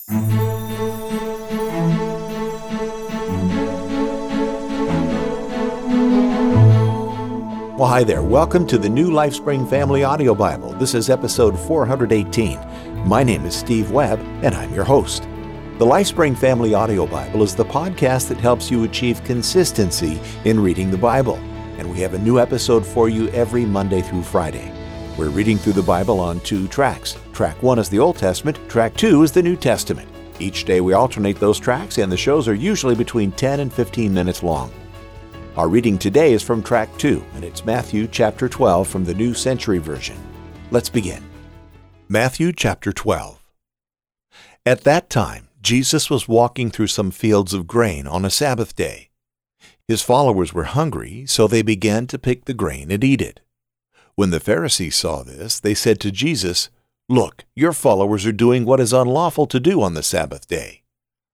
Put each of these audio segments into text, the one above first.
Well, hi there. Welcome to the New LifeSpring Family Audio Bible. This is episode 418. My name is Steve Webb, and I'm your host. The LifeSpring Family Audio Bible is the podcast that helps you achieve consistency in reading the Bible. And we have a new episode for you every Monday through Friday. We're reading through the Bible on 2 tracks. Track 1 is the Old Testament. Track 2 is the New Testament. Each day we alternate those tracks, and the shows are usually between 10 and 15 minutes long. Our reading today is from Track 2, and it's Matthew chapter 12 from the New Century Version. Let's begin. Matthew chapter 12. At that time, Jesus was walking through some fields of grain on a Sabbath day. His followers were hungry, so they began to pick the grain and eat it. When the Pharisees saw this, they said to Jesus, "Look, your followers are doing what is unlawful to do on the Sabbath day."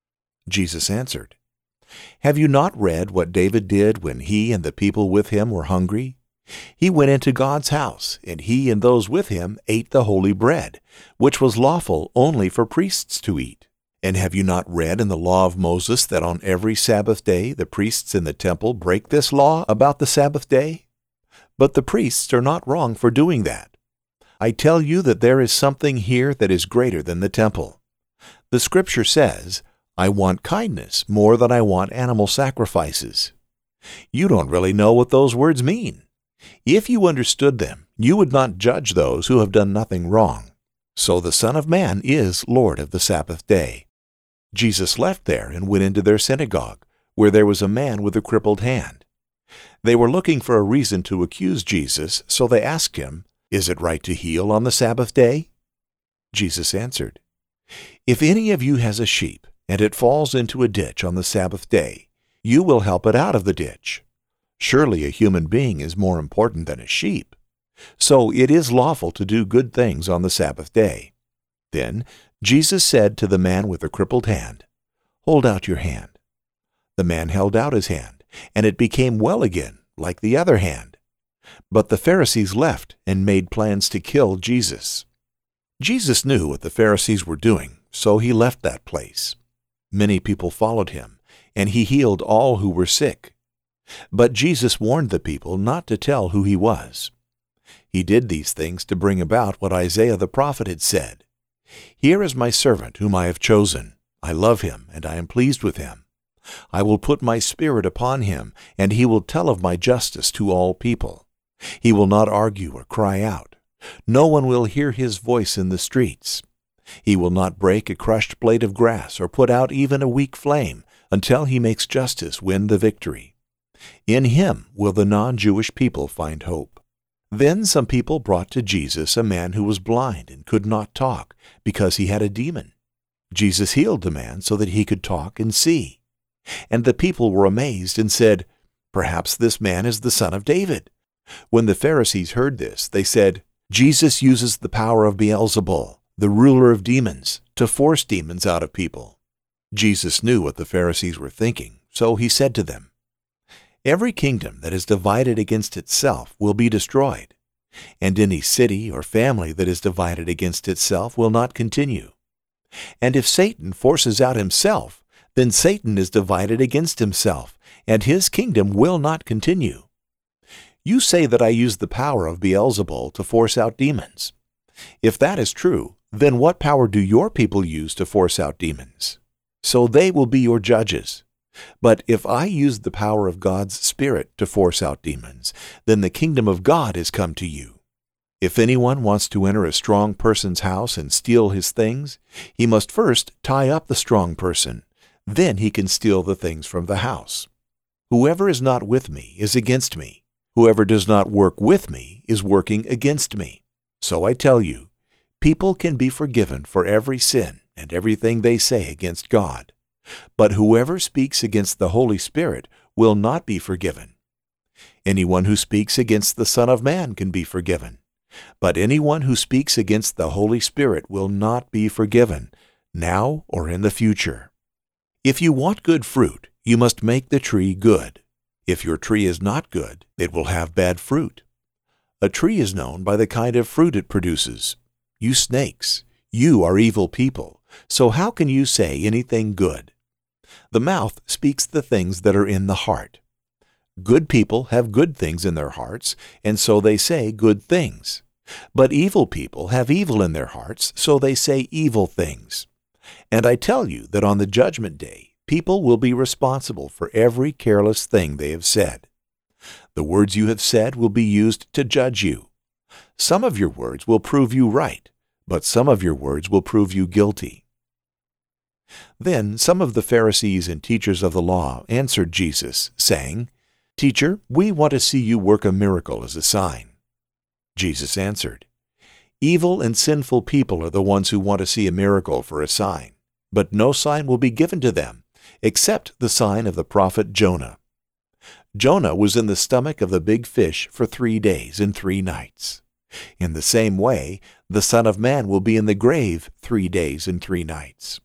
Jesus answered, "Have you not read what David did when he and the people with him were hungry? He went into God's house, and he and those with him ate the holy bread, which was lawful only for priests to eat. And have you not read in the law of Moses that on every Sabbath day the priests in the temple break this law about the Sabbath day? But the priests are not wrong for doing that. I tell you that there is something here that is greater than the temple. The Scripture says, 'I want kindness more than I want animal sacrifices.' You don't really know what those words mean. If you understood them, you would not judge those who have done nothing wrong. So the Son of Man is Lord of the Sabbath day." Jesus left there and went into their synagogue, where there was a man with a crippled hand. They were looking for a reason to accuse Jesus, so they asked him, "Is it right to heal on the Sabbath day?" Jesus answered, "If any of you has a sheep, and it falls into a ditch on the Sabbath day, you will help it out of the ditch. Surely a human being is more important than a sheep. So it is lawful to do good things on the Sabbath day." Then Jesus said to the man with the crippled hand, "Hold out your hand." The man held out his hand, and it became well again, like the other hand. But the Pharisees left and made plans to kill Jesus. Jesus knew what the Pharisees were doing, so he left that place. Many people followed him, and he healed all who were sick. But Jesus warned the people not to tell who he was. He did these things to bring about what Isaiah the prophet had said, "Here is my servant whom I have chosen. I love him, and I am pleased with him. I will put my spirit upon him, and he will tell of my justice to all people. He will not argue or cry out. No one will hear his voice in the streets. He will not break a crushed blade of grass or put out even a weak flame until he makes justice win the victory. In him will the non-Jewish people find hope." Then some people brought to Jesus a man who was blind and could not talk because he had a demon. Jesus healed the man so that he could talk and see. And the people were amazed and said, "Perhaps this man is the son of David." When the Pharisees heard this, they said, "Jesus uses the power of Beelzebul, the ruler of demons, to force demons out of people." Jesus knew what the Pharisees were thinking, so he said to them, "Every kingdom that is divided against itself will be destroyed, and any city or family that is divided against itself will not continue. And if Satan forces out himself, then Satan is divided against himself, and his kingdom will not continue. You say that I use the power of Beelzebul to force out demons. If that is true, then what power do your people use to force out demons? So they will be your judges. But if I use the power of God's Spirit to force out demons, then the kingdom of God has come to you. If anyone wants to enter a strong person's house and steal his things, he must first tie up the strong person. Then he can steal the things from the house. Whoever is not with me is against me. Whoever does not work with me is working against me. So I tell you, people can be forgiven for every sin and everything they say against God. But whoever speaks against the Holy Spirit will not be forgiven. Anyone who speaks against the Son of Man can be forgiven. But anyone who speaks against the Holy Spirit will not be forgiven, now or in the future. If you want good fruit, you must make the tree good. If your tree is not good, it will have bad fruit. A tree is known by the kind of fruit it produces. You snakes, you are evil people. So how can you say anything good? The mouth speaks the things that are in the heart. Good people have good things in their hearts, and so they say good things. But evil people have evil in their hearts, so they say evil things. And I tell you that on the judgment day, people will be responsible for every careless thing they have said. The words you have said will be used to judge you. Some of your words will prove you right, but some of your words will prove you guilty. Then some of the Pharisees and teachers of the law answered Jesus, saying, "Teacher, we want to see you work a miracle as a sign." Jesus answered, "Evil and sinful people are the ones who want to see a miracle for a sign, but no sign will be given to them, except the sign of the prophet Jonah. Jonah was in the stomach of the big fish for 3 days and 3 nights. In the same way, the Son of Man will be in the grave 3 days and 3 nights.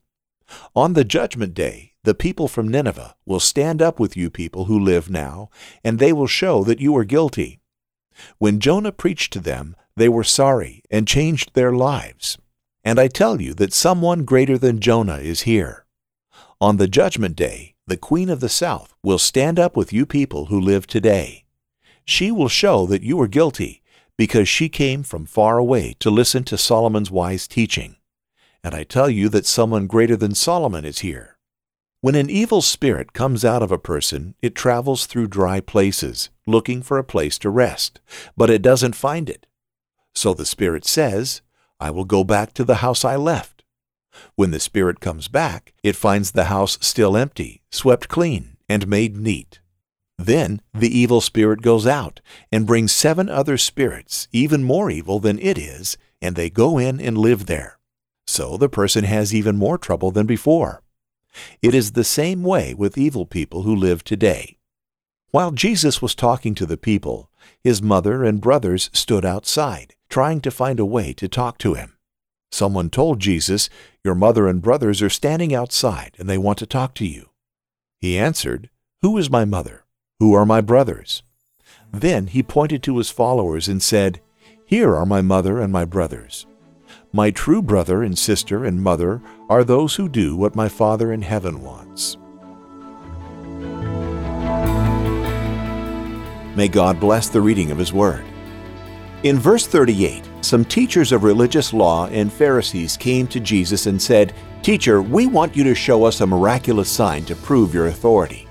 On the judgment day, the people from Nineveh will stand up with you people who live now, and they will show that you are guilty. When Jonah preached to them, they were sorry and changed their lives. And I tell you that someone greater than Jonah is here. On the judgment day, the Queen of the South will stand up with you people who live today. She will show that you are guilty, because she came from far away to listen to Solomon's wise teaching. And I tell you that someone greater than Solomon is here. When an evil spirit comes out of a person, it travels through dry places, looking for a place to rest, but it doesn't find it. So the spirit says, 'I will go back to the house I left.' When the spirit comes back, it finds the house still empty, swept clean, and made neat. Then the evil spirit goes out and brings 7 other spirits, even more evil than it is, and they go in and live there. So the person has even more trouble than before. It is the same way with evil people who live today." While Jesus was talking to the people, his mother and brothers stood outside, trying to find a way to talk to him. Someone told Jesus, "Your mother and brothers are standing outside, and they want to talk to you." He answered, "Who is my mother? Who are my brothers?" Then he pointed to his followers and said, "Here are my mother and my brothers. My true brother and sister and mother are those who do what my Father in heaven wants." May God bless the reading of His Word. In verse 38, some teachers of religious law and Pharisees came to Jesus and said, "Teacher, we want you to show us a miraculous sign to prove your authority."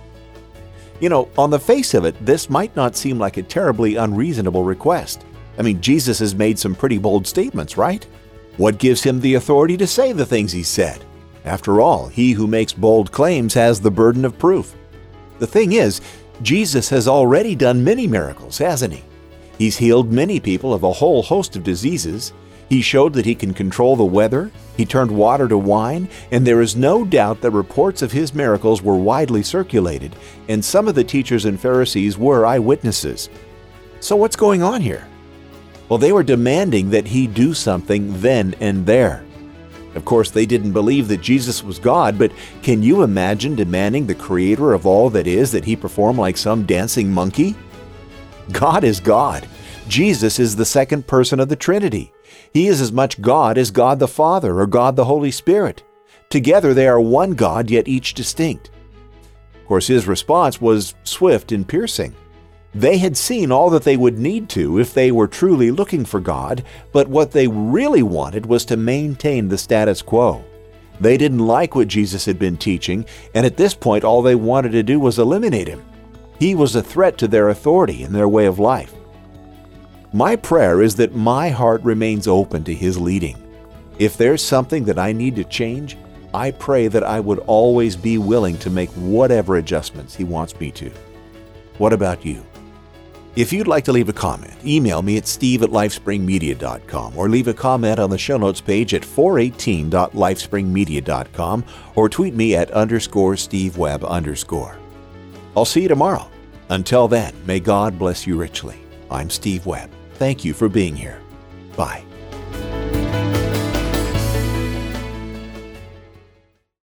On the face of it, this might not seem like a terribly unreasonable request. Jesus has made some pretty bold statements, right? What gives him the authority to say the things he said? After all, he who makes bold claims has the burden of proof. The thing is, Jesus has already done many miracles, hasn't he? He's healed many people of a whole host of diseases. He showed that he can control the weather. He turned water to wine, and there is no doubt that reports of his miracles were widely circulated, and some of the teachers and Pharisees were eyewitnesses. So what's going on here? Well, they were demanding that he do something then and there. Of course, they didn't believe that Jesus was God, but can you imagine demanding the creator of all that is that he perform like some dancing monkey? God is God. Jesus is the second person of the Trinity. He is as much God as God the Father or God the Holy Spirit. Together they are one God, yet each distinct. Of course, his response was swift and piercing. They had seen all that they would need to if they were truly looking for God, but what they really wanted was to maintain the status quo. They didn't like what Jesus had been teaching, and at this point all they wanted to do was eliminate him. He was a threat to their authority and their way of life. My prayer is that my heart remains open to His leading. If there's something that I need to change, I pray that I would always be willing to make whatever adjustments He wants me to. What about you? If you'd like to leave a comment, email me at steve@lifespringmedia.com or leave a comment on the show notes page at 418.lifespringmedia.com or tweet me at _SteveWebb_. I'll see you tomorrow. Until then, may God bless you richly. I'm Steve Webb. Thank you for being here. Bye.